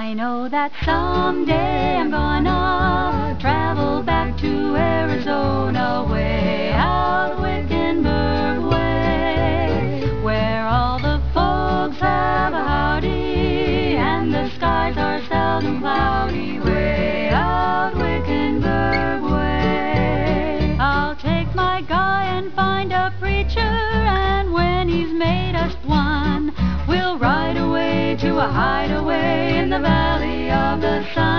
I know that someday I'm gonna travel back to Arizona, way out Wickenburg way, where all the folks have a howdy and the skies are seldom cloudy, way out Wickenburg way. I'll take my guy and find a preacher, and when he's made us one, we'll ride away to a hideaway in the valley of the sun.